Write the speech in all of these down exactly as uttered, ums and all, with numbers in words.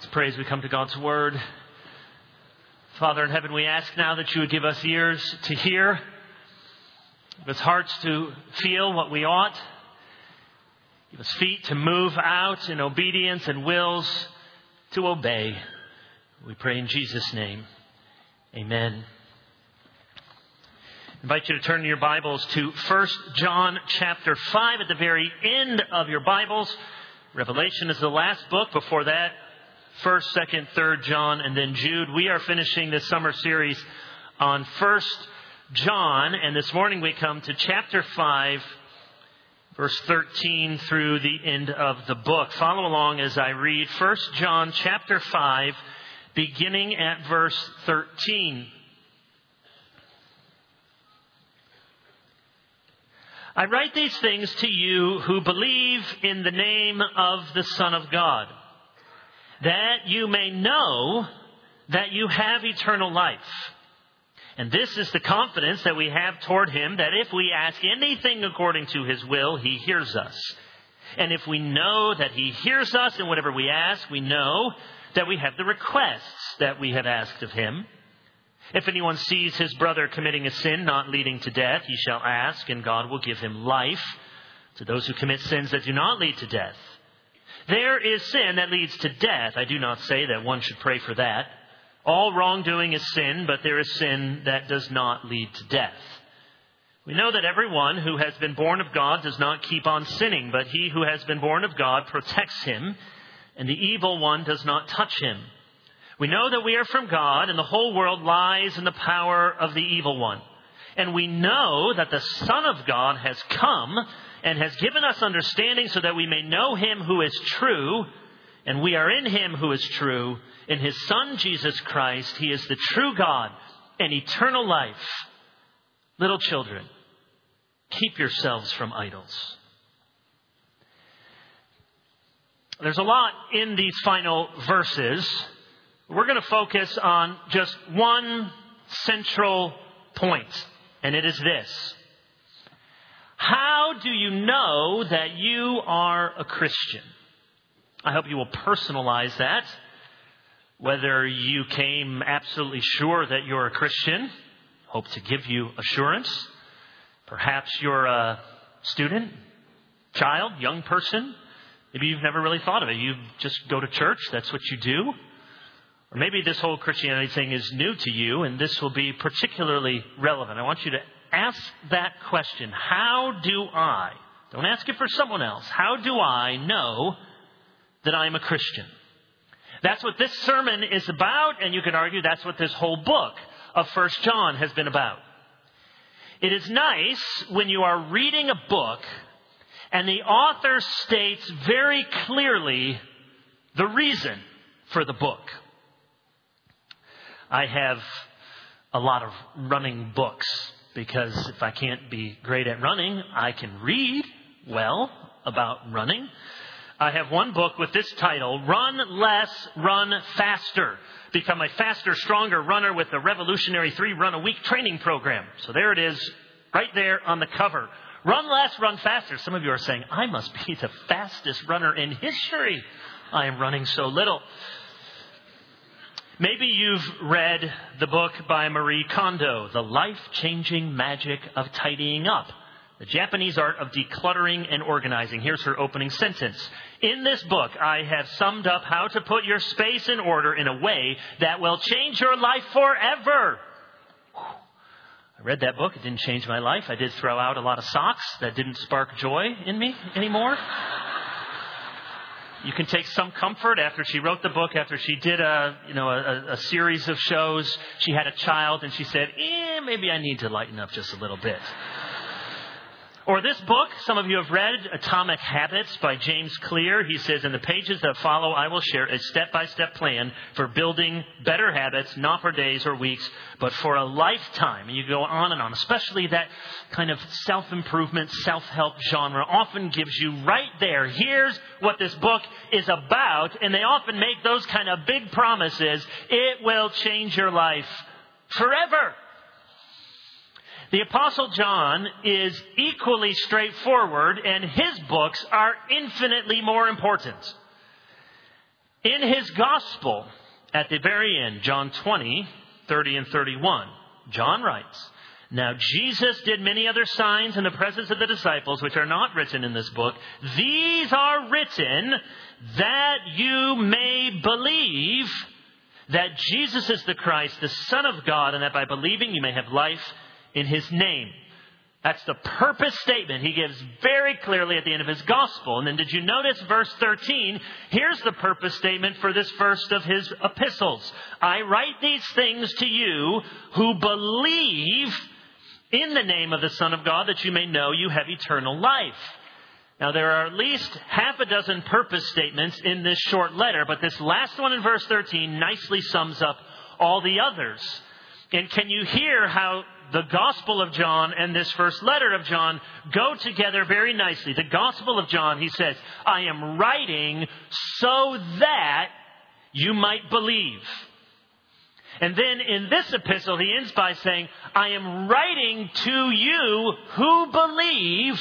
Let's pray as we come to God's Word. Father in heaven, we ask now that you would give us ears to hear, give us hearts to feel what we ought, give us feet to move out in obedience and wills to obey. We pray in Jesus' name. Amen. I invite you to turn your Bibles to First John chapter five at the very end of your Bibles. Revelation is the last book. Before that, First, Second, Third John, and then Jude. We are finishing this summer series on First John, and this morning we come to chapter five, verse thirteen through the end of the book. Follow along as I read First John chapter five, beginning at verse thirteen. I write these things to you who believe in the name of the Son of God, that you may know that you have eternal life. And this is the confidence that we have toward him, that if we ask anything according to his will, he hears us. And if we know that he hears us in whatever we ask, we know that we have the requests that we have asked of him. If anyone sees his brother committing a sin not leading to death, he shall ask, and God will give him life to those who commit sins that do not lead to death. There is sin that leads to death. I do not say that one should pray for that. All wrongdoing is sin, but there is sin that does not lead to death. We know that everyone who has been born of God does not keep on sinning, but he who has been born of God protects him, and the evil one does not touch him. We know that we are from God, and the whole world lies in the power of the evil one. And we know that the Son of God has come and has given us understanding so that we may know him who is true, and we are in him who is true. In his Son, Jesus Christ, he is the true God and eternal life. Little children, keep yourselves from idols. There's a lot in these final verses. We're going to focus on just one central point, and it is this. How do you know that you are a Christian? I hope you will personalize that. Whether you came absolutely sure that you're a Christian, hope to give you assurance. Perhaps you're a student, child, young person. Maybe you've never really thought of it. You just go to church. That's what you do. Or maybe this whole Christianity thing is new to you, and this will be particularly relevant. I want you to ask that question. How do I, don't ask it for someone else, how do I know that I'm a Christian? That's what this sermon is about, and you could argue that's what this whole book of First John has been about. It is nice when you are reading a book and the author states very clearly the reason for the book. I have a lot of running books because if I can't be great at running, I can read well about running. I have one book with this title, Run Less, Run Faster. Become a faster, stronger runner with the revolutionary three-run-a-week training program. So there it is, right there on the cover. Run less, run faster. Some of you are saying, I must be the fastest runner in history. I am running so little. Maybe you've read the book by Marie Kondo, The Life-Changing Magic of Tidying Up, the Japanese art of decluttering and organizing. Here's her opening sentence. In this book, I have summed up how to put your space in order in a way that will change your life forever. I read that book. It didn't change my life. I did throw out a lot of socks that didn't spark joy in me anymore. You can take some comfort after she wrote the book, after she did a, you know, a, a series of shows. She had a child and she said, eh, maybe I need to lighten up just a little bit. Or this book, some of you have read, Atomic Habits by James Clear. He says, in the pages that follow, I will share a step-by-step plan for building better habits, not for days or weeks, but for a lifetime. And you go on and on, especially that kind of self-improvement, self-help genre often gives you right there. Here's what this book is about. And they often make those kind of big promises. It will change your life forever. The Apostle John is equally straightforward, and his books are infinitely more important. In his gospel, at the very end, John twenty, thirty and thirty-one, John writes, "Now Jesus did many other signs in the presence of the disciples, which are not written in this book. These are written that you may believe that Jesus is the Christ, the Son of God, and that by believing you may have life in his name." That's the purpose statement he gives very clearly at the end of his gospel. And then did you notice verse thirteen? Here's the purpose statement for this first of his epistles. "I write these things to you who believe in the name of the Son of God, that you may know you have eternal life." Now, there are at least half a dozen purpose statements in this short letter, but this last one in verse thirteen nicely sums up all the others. And can you hear how the Gospel of John and this first letter of John go together very nicely? The Gospel of John, he says, "I am writing so that you might believe." And then in this epistle, he ends by saying, "I am writing to you who believe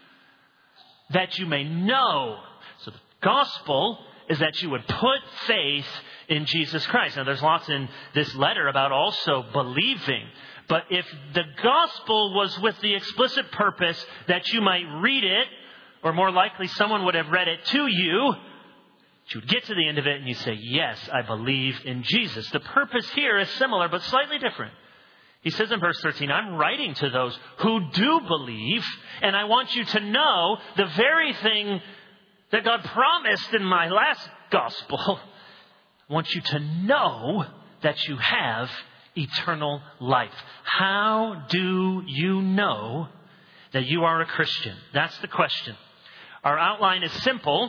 that you may know." So the gospel is that you would put faith in Jesus Christ. Now, there's lots in this letter about also believing. But if the gospel was with the explicit purpose that you might read it, or more likely someone would have read it to you, you would get to the end of it and you say, "Yes, I believe in Jesus." The purpose here is similar, but slightly different. He says in verse thirteen, "I'm writing to those who do believe, and I want you to know the very thing that God promised in my last gospel. I want you to know that you have eternal life." How do you know that you are a Christian? That's the question. Our outline is simple.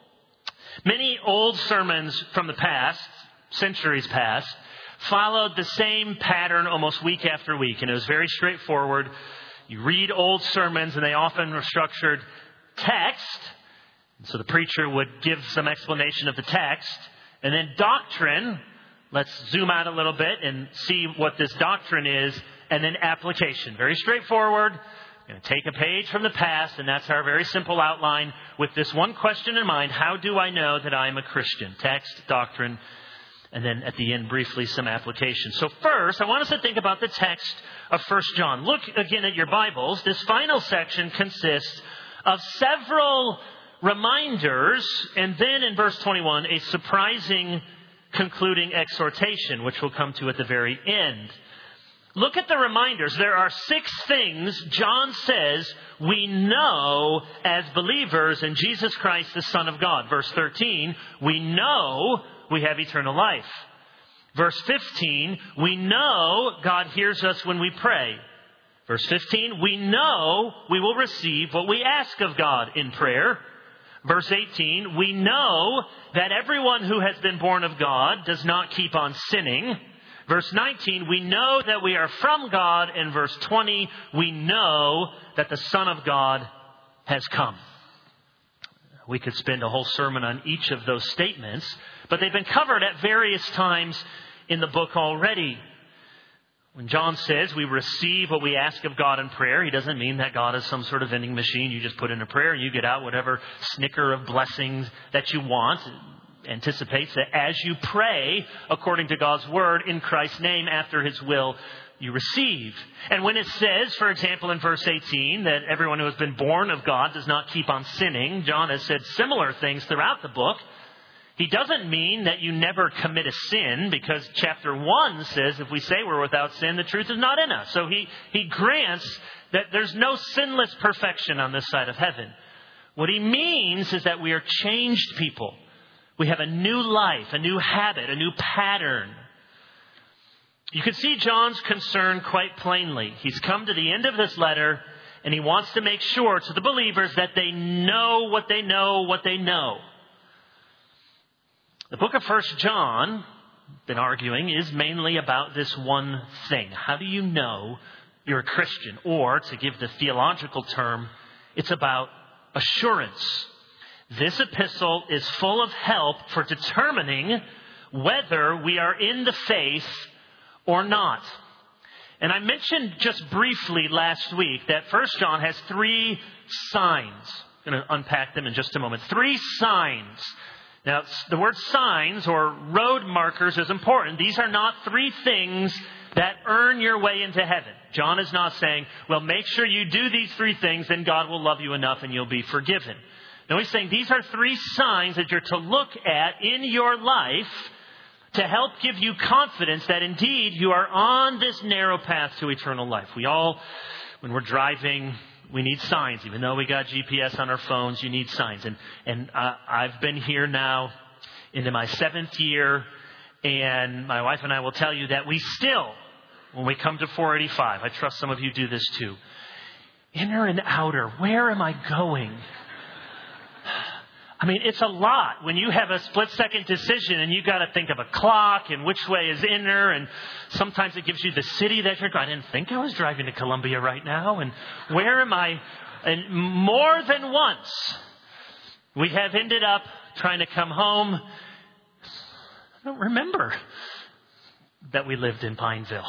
Many old sermons from the past, centuries past, followed the same pattern almost week after week. And it was very straightforward. You read old sermons and they often were structured text. So the preacher would give some explanation of the text. And then doctrine. Let's zoom out a little bit and see what this doctrine is. And then application. Very straightforward. We're going to take a page from the past, and that's our very simple outline with this one question in mind. How do I know that I'm a Christian? Text, doctrine, and then at the end, briefly, some application. So first, I want us to think about the text of First John. Look again at your Bibles. This final section consists of several reminders, and then in verse twenty-one, a surprising concluding exhortation, which we'll come to at the very end. Look at the reminders. There are six things John says we know as believers in Jesus Christ, the Son of God. Verse thirteen, we know we have eternal life. Verse fifteen, we know God hears us when we pray. Verse fifteen, we know we will receive what we ask of God in prayer. Verse eighteen, we know that everyone who has been born of God does not keep on sinning. Verse nineteen, we know that we are from God. And verse twenty, we know that the Son of God has come. We could spend a whole sermon on each of those statements, but they've been covered at various times in the book already. When John says we receive what we ask of God in prayer, he doesn't mean that God is some sort of vending machine. You just put in a prayer and you get out whatever snicker of blessings that you want. It anticipates that as you pray according to God's word in Christ's name after his will, you receive. And when it says, for example, in verse eighteen, that everyone who has been born of God does not keep on sinning, John has said similar things throughout the book. He doesn't mean that you never commit a sin, because chapter one says if we say we're without sin, the truth is not in us. So he, he grants that there's no sinless perfection on this side of heaven. What he means is that we are changed people. We have a new life, a new habit, a new pattern. You can see John's concern quite plainly. He's come to the end of this letter, and he wants to make sure to the believers that they know what they know, what they know. The book of First John, been arguing, is mainly about this one thing. How do you know you're a Christian? Or, to give the theological term, it's about assurance. This epistle is full of help for determining whether we are in the faith or not. And I mentioned just briefly last week that First John has three signs. I'm going to unpack them in just a moment. Three signs Now, the word signs or road markers is important. These are not three things that earn your way into heaven. John is not saying, well, make sure you do these three things, then God will love you enough and you'll be forgiven. No, he's saying these are three signs that you're to look at in your life to help give you confidence that indeed you are on this narrow path to eternal life. We all, when we're driving, we need signs. Even though we got G P S on our phones, you need signs. And and uh, I've been here now into my seventh year, and my wife and I will tell you that we still, when we come to four eighty-five, I trust some of you do this too, inner and outer, where am I going? I mean, it's a lot when you have a split-second decision and you got to think of a clock and which way is inner, and sometimes it gives you the city that you're going. I didn't think I was driving to Columbia right now, and where am I? And more than once, we have ended up trying to come home. I don't remember that we lived in Pineville.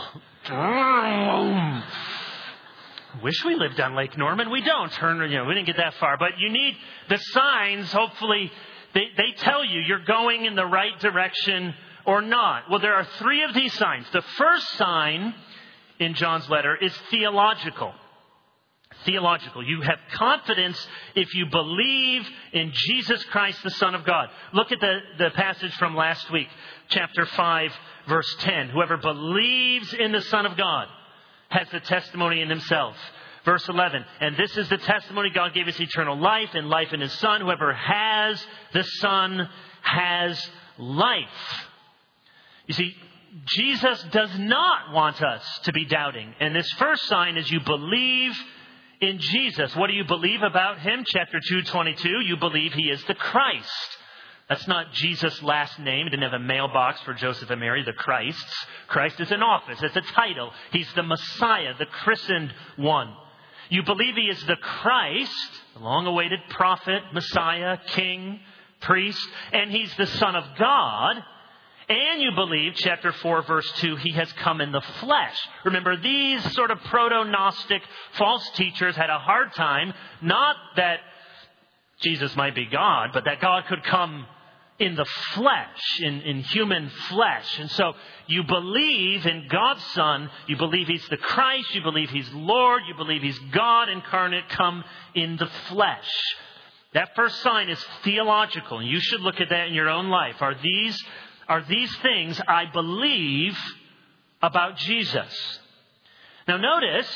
Wish we lived on Lake Norman. We don't. Turn, you know, we didn't get that far. But you need the signs. Hopefully, they, they tell you you're going in the right direction or not. Well, there are three of these signs. The first sign in John's letter is theological. Theological. You have confidence if you believe in Jesus Christ, the Son of God. Look at the, the passage from last week, chapter five, verse ten. Whoever believes in the Son of God has the testimony in himself. Verse eleven, and this is the testimony: God gave us eternal life, and life in his Son. Whoever has the Son has life. You see, Jesus does not want us to be doubting. And this first sign is you believe in Jesus. What do you believe about him? Chapter two, twenty-two, you believe he is the Christ. That's not Jesus' last name. He didn't have a mailbox for Joseph and Mary, the Christs. Christ is an office. It's a title. He's the Messiah, the christened one. You believe he is the Christ, the long-awaited prophet, Messiah, king, priest, and he's the Son of God. And you believe, chapter four, verse two, he has come in the flesh. Remember, these sort of proto-Gnostic false teachers had a hard time, not that Jesus might be God, but that God could come in the flesh, in, in human flesh. And so you believe in God's Son. You believe he's the Christ. You believe he's Lord. You believe he's God incarnate come in the flesh. That first sign is theological. And you should look at that in your own life. Are these, are these things I believe about Jesus? Now notice,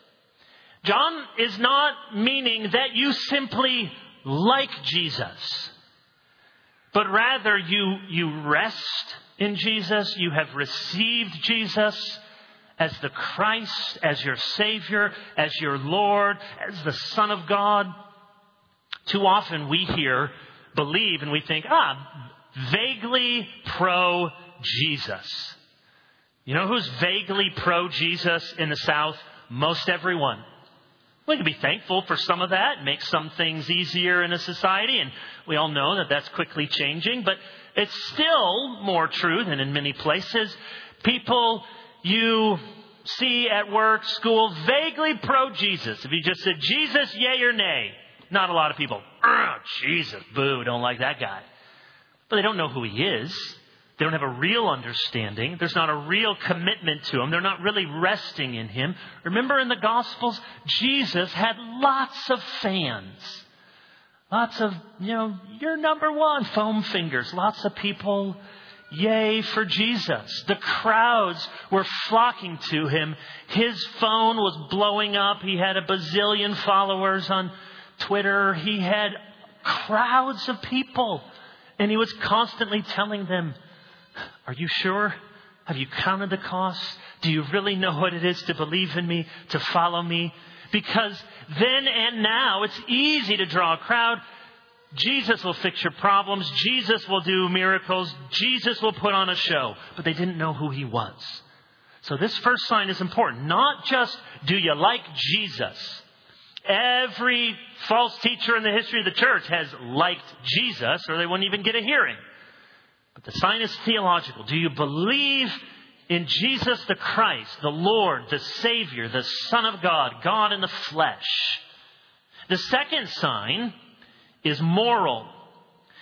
John is not meaning that you simply like Jesus, but rather you, you rest in Jesus. You have received Jesus as the Christ, as your Savior, as your Lord, as the Son of God. Too often we hear, believe, and we think, ah, vaguely pro-Jesus. You know who's vaguely pro-Jesus in the South? Most everyone. We can be thankful for some of that. It makes some things easier in a society, and we all know that that's quickly changing. But it's still more true than in many places. People you see at work, school, vaguely pro-Jesus. If you just said, Jesus, yay or nay, not a lot of people, oh, Jesus, boo, don't like that guy. But they don't know who he is. They don't have a real understanding. There's not a real commitment to him. They're not really resting in him. Remember in the Gospels, Jesus had lots of fans. Lots of, you know, you're number one, foam fingers. Lots of people, yay for Jesus. The crowds were flocking to him. His phone was blowing up. He had a bazillion followers on Twitter. He had crowds of people. And he was constantly telling them, are you sure? Have you counted the costs? Do you really know what it is to believe in me, to follow me? Because then and now it's easy to draw a crowd. Jesus will fix your problems. Jesus will do miracles. Jesus will put on a show. But they didn't know who he was. So this first sign is important. Not just, do you like Jesus? Every false teacher in the history of the church has liked Jesus, or they wouldn't even get a hearing. But the sign is theological. Do you believe in Jesus the Christ, the Lord, the Savior, the Son of God, God in the flesh? The second sign is moral.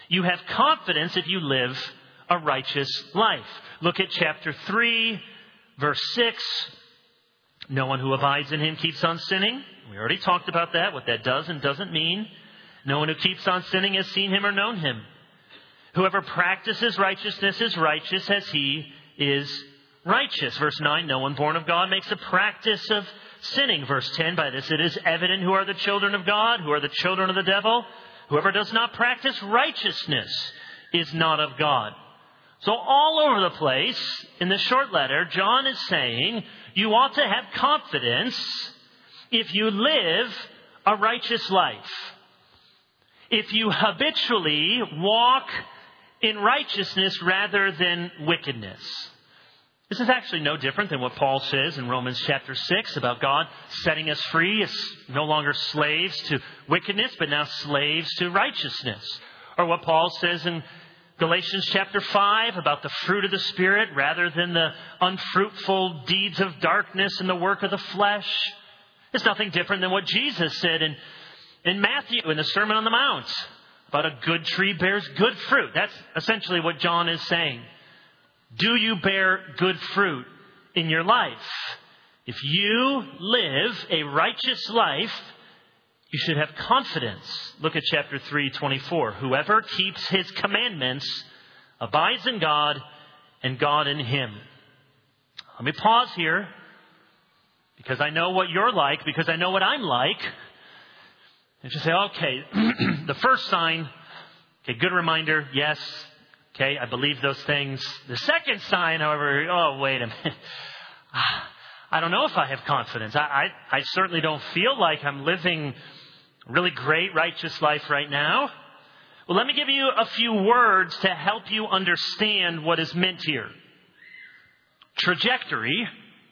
You have confidence if you live a righteous life. Look at chapter three, verse six. No one who abides in him keeps on sinning. We already talked about that, what that does and doesn't mean. No one who keeps on sinning has seen him or known him. Whoever practices righteousness is righteous as he is righteous. Verse nine, no one born of God makes a practice of sinning. Verse ten, by this it is evident who are the children of God, who are the children of the devil. Whoever does not practice righteousness is not of God. So all over the place, in this short letter, John is saying you ought to have confidence if you live a righteous life. If you habitually walk in righteousness rather than wickedness. This is actually no different than what Paul says in Romans chapter six about God setting us free as no longer slaves to wickedness, but now slaves to righteousness. Or what Paul says in Galatians chapter five about the fruit of the Spirit rather than the unfruitful deeds of darkness and the work of the flesh. It's nothing different than what Jesus said in, in Matthew in the Sermon on the Mount about a good tree bears good fruit. That's essentially what John is saying. Do you bear good fruit in your life? If you live a righteous life, you should have confidence. Look at chapter three, twenty-four. Whoever keeps his commandments abides in God and God in him. Let me pause here because I know what you're like, because I know what I'm like. And just say, okay, the first sign, okay, good reminder, yes, okay, I believe those things. The second sign, however, oh, wait a minute. I don't know if I have confidence. I, I, I certainly don't feel like I'm living a really great, righteous life right now. Well, let me give you a few words to help you understand what is meant here. Trajectory,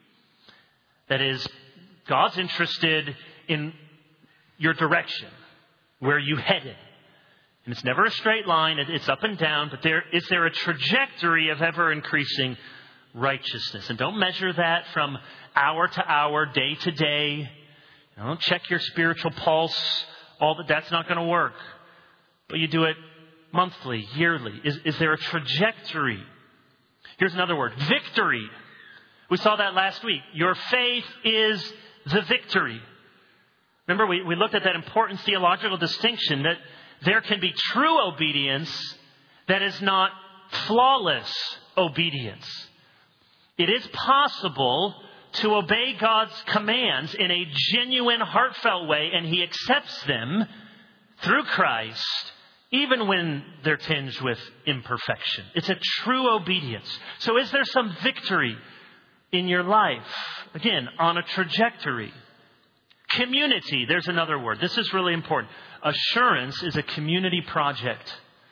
that is, God's interested in your direction, where you headed. And it's never a straight line, it's up and down, but there is there a trajectory of ever increasing righteousness. And don't measure that from hour to hour, day to day. Don't check your spiritual pulse. All that that's not going to work. But you do it monthly, yearly. Is, is there a trajectory? Here's another word, victory. We saw that last week. Your faith is the victory. Remember, we, we looked at that important theological distinction that there can be true obedience that is not flawless obedience. It is possible to obey God's commands in a genuine, heartfelt way, and He accepts them through Christ, even when they're tinged with imperfection. It's a true obedience. So is there some victory in your life? Again, on a trajectory. Community, there's another word. This is really important. Assurance is a community project.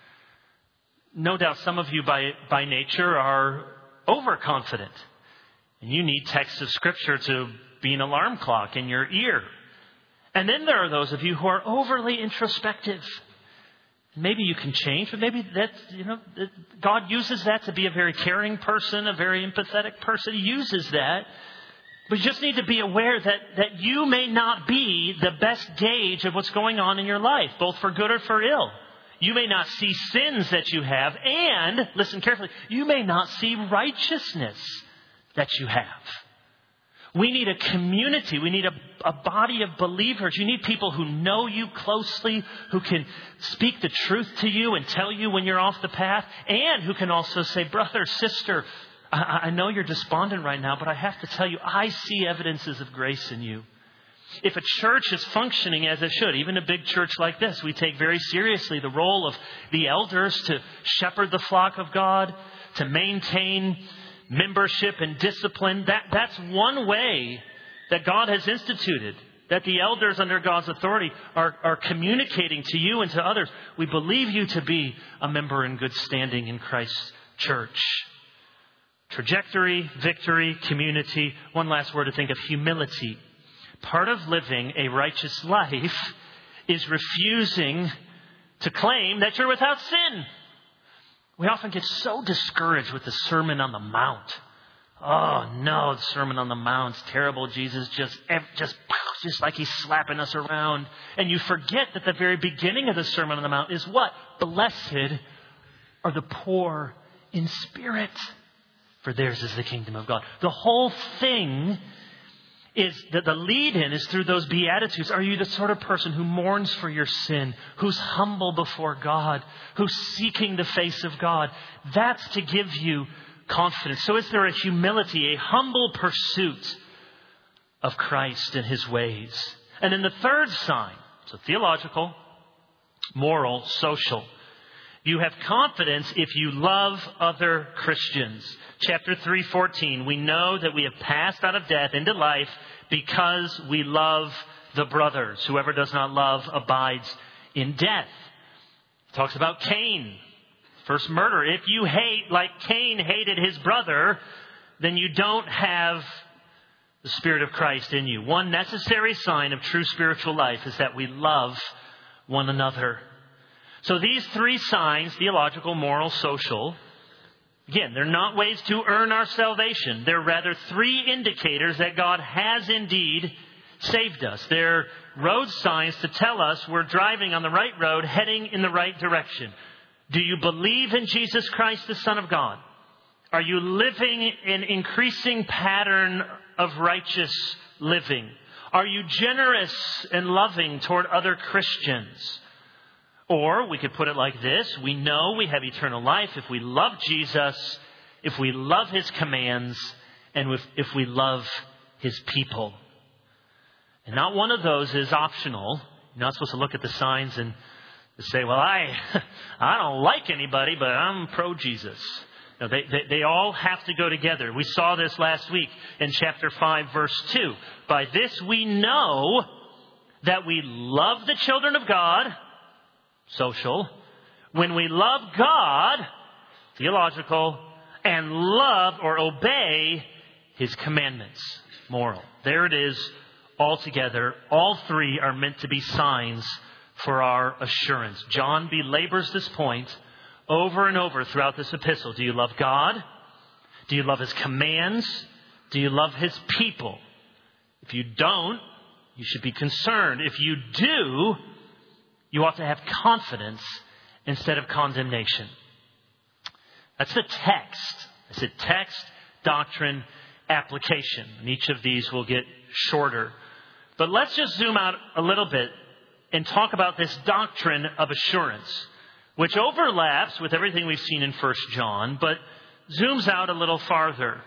No doubt some of you by, by nature are overconfident. And you need texts of Scripture to be an alarm clock in your ear. And then there are those of you who are overly introspective. Maybe you can change, but maybe that's, you know, God uses that to be a very caring person, a very empathetic person. He uses that. But you just need to be aware that, that you may not be the best gauge of what's going on in your life, both for good or for ill. You may not see sins that you have, and, listen carefully, you may not see righteousness that you have. We need a community. We need a, a body of believers. You need people who know you closely, who can speak the truth to you and tell you when you're off the path, and who can also say, brother, sister, I, I know you're despondent right now, but I have to tell you, I see evidences of grace in you. If a church is functioning as it should, even a big church like this, we take very seriously the role of the elders to shepherd the flock of God, to maintain membership and discipline. That, that's one way that God has instituted, that the elders under God's authority are, are communicating to you and to others. We believe you to be a member in good standing in Christ's church. Trajectory, victory, community. One last word to think of, humility. Part of living a righteous life is refusing to claim that you're without sin. We often get so discouraged with the Sermon on the Mount. Oh no, the Sermon on the Mount's terrible. Jesus just, just, just like he's slapping us around. And you forget that the very beginning of the Sermon on the Mount is what? Blessed are the poor in spirit, for theirs is the kingdom of God. The whole thing is that the lead-in is through those Beatitudes. Are you the sort of person who mourns for your sin, who's humble before God, who's seeking the face of God? That's to give you confidence. So is there a humility, a humble pursuit of Christ and his ways? And then the third sign, so theological, moral, social. You have confidence if you love other Christians. Chapter three fourteen, we know that we have passed out of death into life because we love the brothers. Whoever does not love abides in death. It talks about Cain, first murder. If you hate like Cain hated his brother, then you don't have the Spirit of Christ in you. One necessary sign of true spiritual life is that we love one another. So these three signs, theological, moral, social, again, they're not ways to earn our salvation. They're rather three indicators that God has indeed saved us. They're road signs to tell us we're driving on the right road, heading in the right direction. Do you believe in Jesus Christ, the Son of God? Are you living an increasing pattern of righteous living? Are you generous and loving toward other Christians? Or we could put it like this. We know we have eternal life if we love Jesus, if we love his commands, and if, if we love his people. And not one of those is optional. You're not supposed to look at the signs and say, well, I I don't like anybody, but I'm pro-Jesus. No, they, they, they all have to go together. We saw this last week in chapter five, verse two. By this we know that we love the children of God, social, when we love God, theological, and love or obey his commandments, moral. There it is all together. All three are meant to be signs for our assurance. John belabors this point over and over throughout this epistle. Do you love God? Do you love his commands? Do you love his people? If you don't, you should be concerned. If you do, you ought to have confidence instead of condemnation. That's the text. I said text, doctrine, application. And each of these will get shorter. But let's just zoom out a little bit and talk about this doctrine of assurance, which overlaps with everything we've seen in First John, but zooms out a little farther.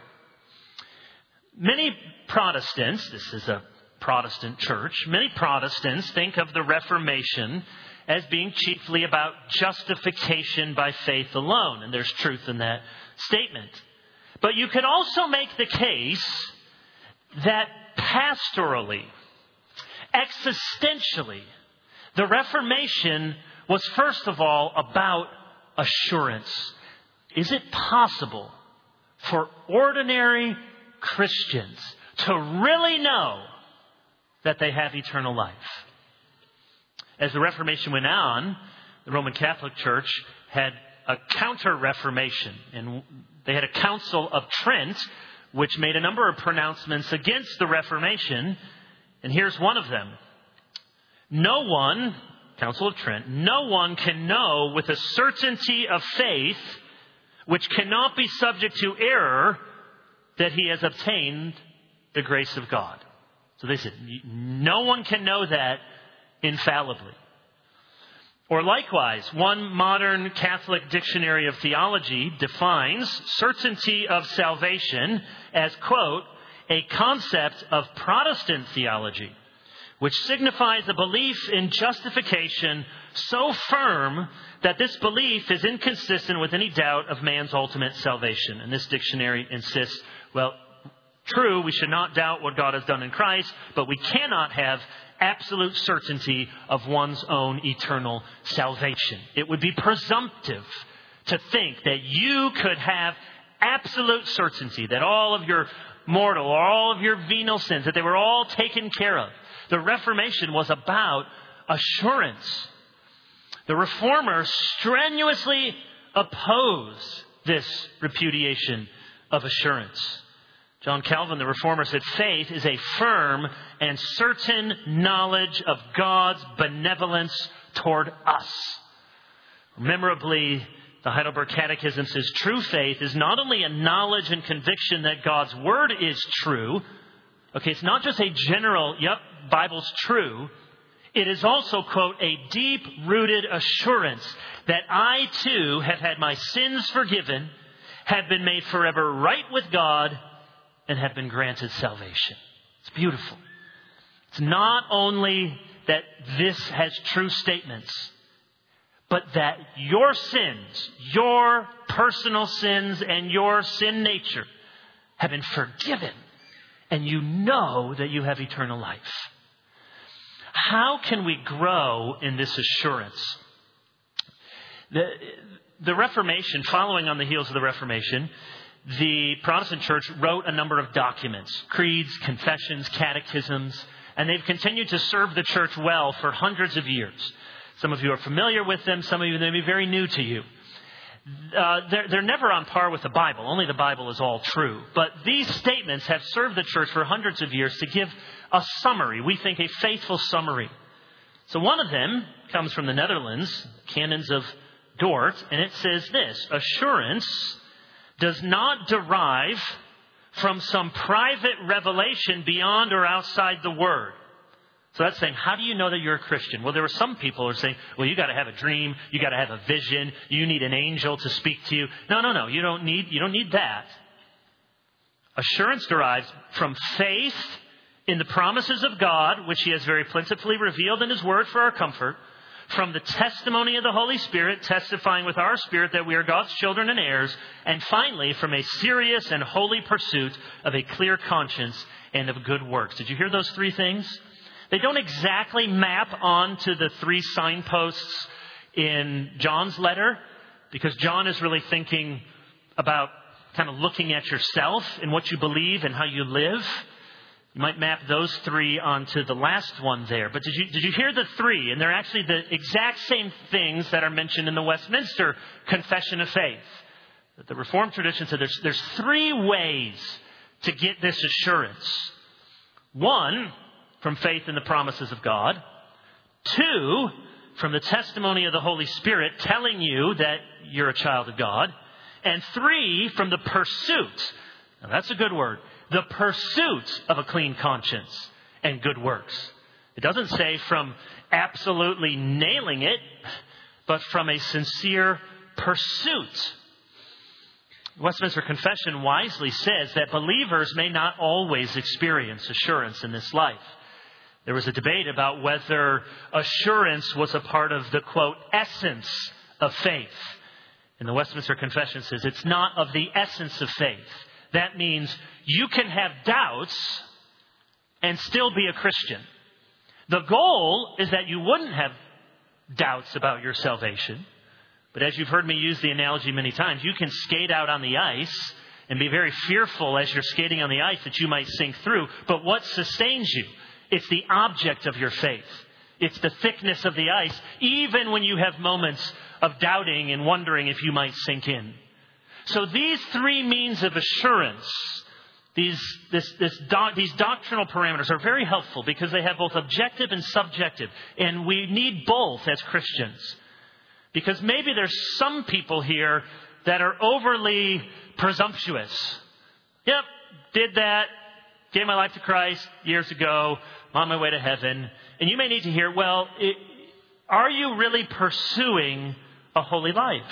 Many Protestants, this is a Protestant church, many Protestants think of the Reformation as being chiefly about justification by faith alone. And there's truth in that statement. But you could also make the case that pastorally, existentially, the Reformation was first of all about assurance. Is it possible for ordinary Christians to really know that they have eternal life? As the Reformation went on, the Roman Catholic Church had a counter-Reformation, and they had a Council of Trent, which made a number of pronouncements against the Reformation, and here's one of them. No one, Council of Trent, no one can know with a certainty of faith, which cannot be subject to error, that he has obtained the grace of God. So they said, no one can know that infallibly. Or likewise, one modern Catholic dictionary of theology defines certainty of salvation as, quote, a concept of Protestant theology, which signifies a belief in justification so firm that this belief is inconsistent with any doubt of man's ultimate salvation. And this dictionary insists, well, true, we should not doubt what God has done in Christ, but we cannot have absolute certainty of one's own eternal salvation. It would be presumptive to think that you could have absolute certainty that all of your mortal or all of your venial sins, that they were all taken care of. The Reformation was about assurance. The Reformers strenuously opposed this repudiation of assurance. John Calvin, the Reformer, said faith is a firm and certain knowledge of God's benevolence toward us. Memorably, the Heidelberg Catechism says true faith is not only a knowledge and conviction that God's Word is true. Okay, it's not just a general, yep, Bible's true. It is also, quote, a deep-rooted assurance that I too have had my sins forgiven, have been made forever right with God, and have been granted salvation. It's beautiful. It's not only that this has true statements, but that your sins, your personal sins and your sin nature have been forgiven, and you know that you have eternal life. How can we grow in this assurance? The, the Reformation, following on the heels of the Reformation, the Protestant church wrote a number of documents, creeds, confessions, catechisms, and they've continued to serve the church well for hundreds of years. Some of you are familiar with them. Some of you may be very new to you. Uh, they're, they're never on par with the Bible. Only the Bible is all true. But these statements have served the church for hundreds of years to give a summary. We think a faithful summary. So one of them comes from the Netherlands, Canons of Dort, and it says this: assurance does not derive from some private revelation beyond or outside the Word. So that's saying, how do you know that you're a Christian? Well, there were some people who are saying, well, you got to have a dream, you got to have a vision, you need an angel to speak to you. No, no, no, you don't need, you don't need that. Assurance derives from faith in the promises of God, which He has very plentifully revealed in His Word for our comfort, from the testimony of the Holy Spirit, testifying with our spirit that we are God's children and heirs, and finally, from a serious and holy pursuit of a clear conscience and of good works. Did you hear those three things? They don't exactly map onto the three signposts in John's letter, because John is really thinking about kind of looking at yourself and what you believe and how you live. You might map those three onto the last one there. But did you, did you hear the three? And they're actually the exact same things that are mentioned in the Westminster Confession of Faith. The Reformed tradition said there's, there's three ways to get this assurance. One, from faith in the promises of God. Two, from the testimony of the Holy Spirit telling you that you're a child of God. And three, from the pursuit. Now that's a good word. The pursuit of a clean conscience and good works. It doesn't say from absolutely nailing it, but from a sincere pursuit. Westminster Confession wisely says that believers may not always experience assurance in this life. There was a debate about whether assurance was a part of the, quote, essence of faith. And the Westminster Confession says it's not of the essence of faith. That means you can have doubts and still be a Christian. The goal is that you wouldn't have doubts about your salvation. But as you've heard me use the analogy many times, you can skate out on the ice and be very fearful as you're skating on the ice that you might sink through. But what sustains you? It's the object of your faith. It's the thickness of the ice, even when you have moments of doubting and wondering if you might sink in. So these three means of assurance, these, this, this doc, these doctrinal parameters are very helpful because they have both objective and subjective. And we need both as Christians. Because maybe there's some people here that are overly presumptuous. Yep, did that, gave my life to Christ years ago, I'm on my way to heaven. And you may need to hear, well, it, are you really pursuing a holy life?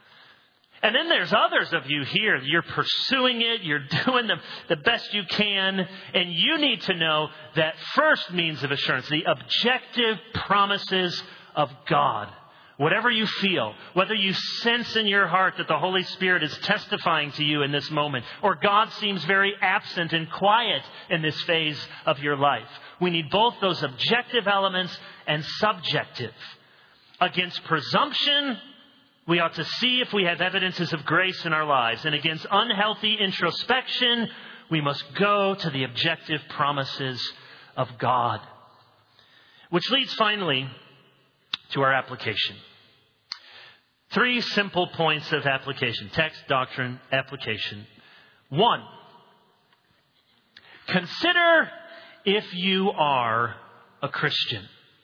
And then there's others of you here. You're pursuing it. You're doing the, the best you can. And you need to know that first means of assurance, the objective promises of God. Whatever you feel, whether you sense in your heart that the Holy Spirit is testifying to you in this moment, or God seems very absent and quiet in this phase of your life. We need both those objective elements and subjective. Against presumption, we ought to see if we have evidences of grace in our lives. And against unhealthy introspection, we must go to the objective promises of God. Which leads finally to our application. Three simple points of application. Text, doctrine, application. One, Consider if you are a Christian.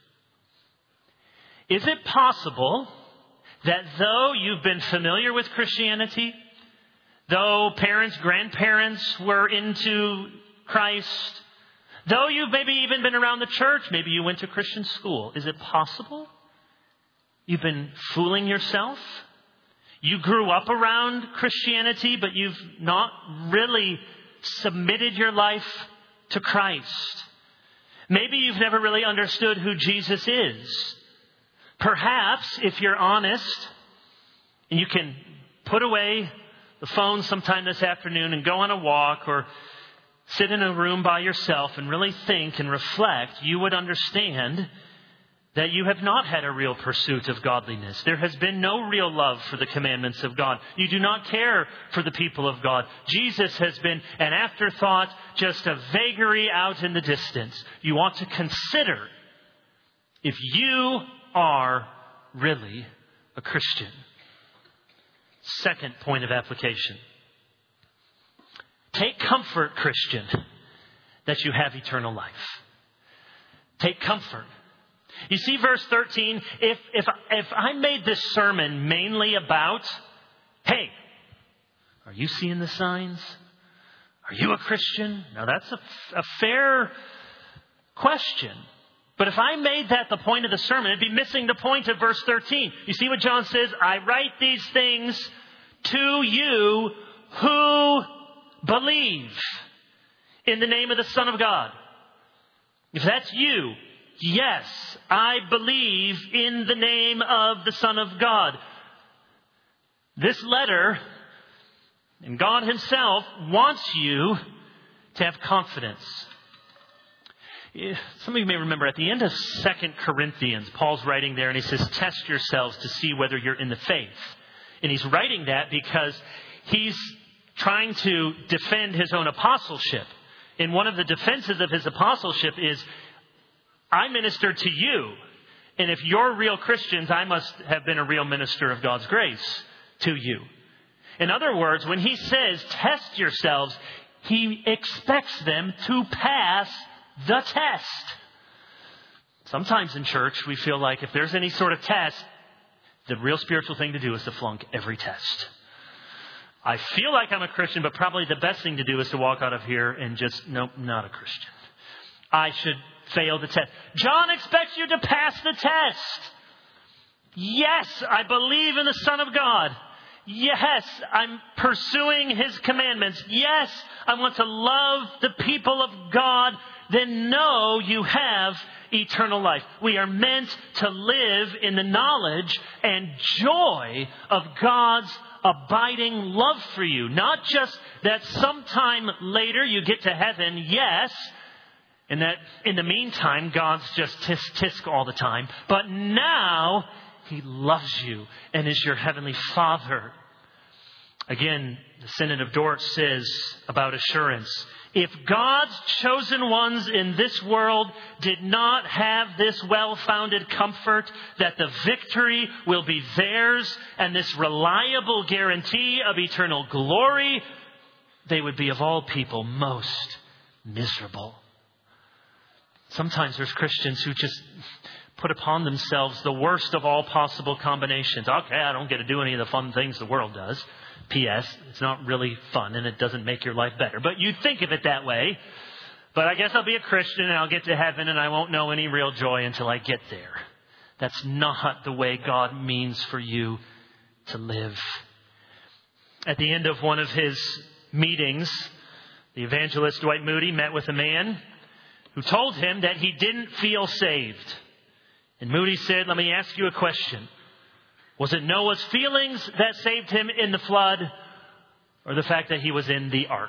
Is it possible that though you've been familiar with Christianity, though parents, grandparents were into Christ, though you've maybe even been around the church, maybe you went to Christian school, is it possible you've been fooling yourself? You grew up around Christianity, but you've not really submitted your life to Christ. Maybe you've never really understood who Jesus is. Perhaps, if you're honest, and you can put away the phone sometime this afternoon and go on a walk or sit in a room by yourself and really think and reflect, you would understand that you have not had a real pursuit of godliness. There has been no real love for the commandments of God. You do not care for the people of God. Jesus has been an afterthought, just a vagary out in the distance. You want to consider if you are really a Christian. Second point of application. Take comfort, Christian, that you have eternal life. Take comfort. You see verse thirteen, if, if, if I made this sermon mainly about, hey, are you seeing the signs? Are you a Christian? Now that's a, a fair question. But if I made that the point of the sermon, it'd be missing the point of verse thirteen. You see what John says? I write these things to you who believe in the name of the Son of God. If that's you, yes, I believe in the name of the Son of God. This letter, and God Himself wants you to have confidence. Some of you may remember at the end of Second Corinthians, Paul's writing there and he says, test yourselves to see whether you're in the faith. And he's writing that because he's trying to defend his own apostleship. And one of the defenses of his apostleship is, I ministered to you. And if you're real Christians, I must have been a real minister of God's grace to you. In other words, when he says, test yourselves, he expects them to pass the test. Sometimes in church, we feel like if there's any sort of test, the real spiritual thing to do is to flunk every test. I feel like I'm a Christian, but probably the best thing to do is to walk out of here and just, nope, not a Christian. I should fail the test. John expects you to pass the test. Yes, I believe in the Son of God. Yes, I'm pursuing His commandments. Yes, I want to love the people of God. Then know you have eternal life. We are meant to live in the knowledge and joy of God's abiding love for you. Not just that sometime later you get to heaven, yes, and that in the meantime God's just tisk tisk all the time. But now He loves you and is your heavenly Father. Again, the Synod of Dort says about assurance, if God's chosen ones in this world did not have this well-founded comfort that the victory will be theirs and this reliable guarantee of eternal glory, they would be of all people most miserable. Sometimes there's Christians who just put upon themselves the worst of all possible combinations. Okay, I don't get to do any of the fun things the world does. P S. It's not really fun and it doesn't make your life better. But you think of it that way. But I guess I'll be a Christian and I'll get to heaven and I won't know any real joy until I get there. That's not the way God means for you to live. At the end of one of his meetings, the evangelist Dwight Moody met with a man who told him that he didn't feel saved. And Moody said, let me ask you a question. Was it Noah's feelings that saved him in the flood, or the fact that he was in the ark?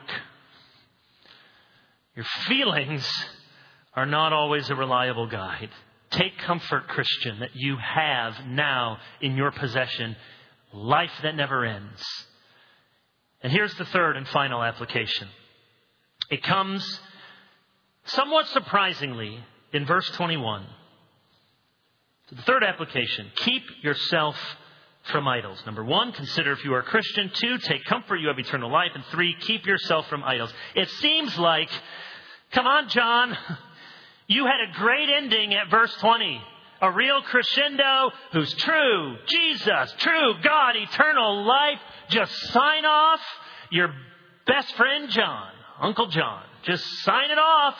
Your feelings are not always a reliable guide. Take comfort, Christian, that you have now in your possession life that never ends. And here's the third and final application. It comes somewhat surprisingly in verse twenty-one. So the third application, keep yourself from idols. Number one, consider if you are a Christian. Two, take comfort, you have eternal life. And three, keep yourself from idols. It seems like Come on, John. You had a great ending at verse twenty. A real crescendo who's true, Jesus, true, God, eternal life. Just sign off your best friend, John, Uncle John. Just sign it off.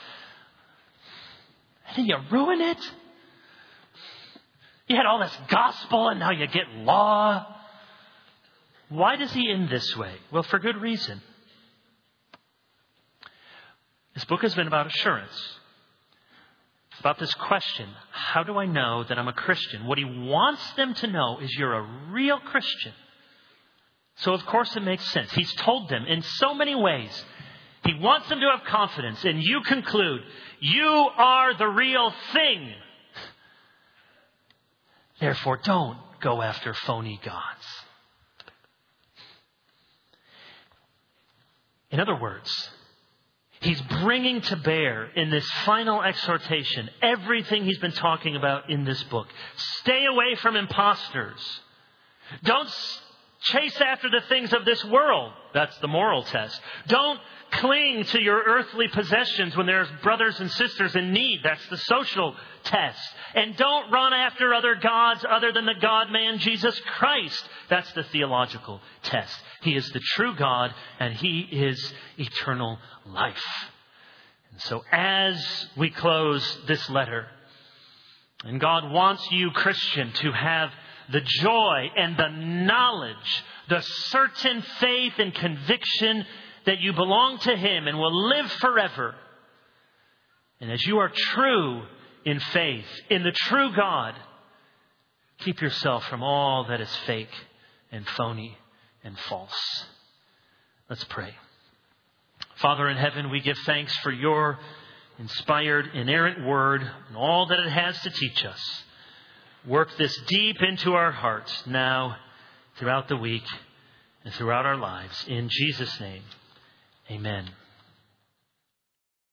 And then you ruin it. You had all this gospel and now you get law. Why does he end this way? Well, for good reason. This book has been about assurance. It's about this question, how do I know that I'm a Christian? What he wants them to know is you're a real Christian. So of course it makes sense. He's told them in so many ways. He wants them to have confidence. And you conclude, you are the real thing. Therefore, don't go after phony gods. In other words, he's bringing to bear in this final exhortation everything he's been talking about in this book. Stay away from imposters. Don't chase after the things of this world. That's the moral test. Don't cling to your earthly possessions when there's brothers and sisters in need. That's the social test. And don't run after other gods other than the God-man Jesus Christ. That's the theological test. He is the true God and he is eternal life. And so as we close this letter, and God wants you, Christian, to have the joy and the knowledge, the certain faith and conviction that you belong to him and will live forever. And as you are true in faith, in the true God, keep yourself from all that is fake and phony and false. Let's pray. Father in heaven, we give thanks for your inspired, inerrant word and all that it has to teach us. Work this deep into our hearts now, throughout the week, and throughout our lives. In Jesus' name, amen.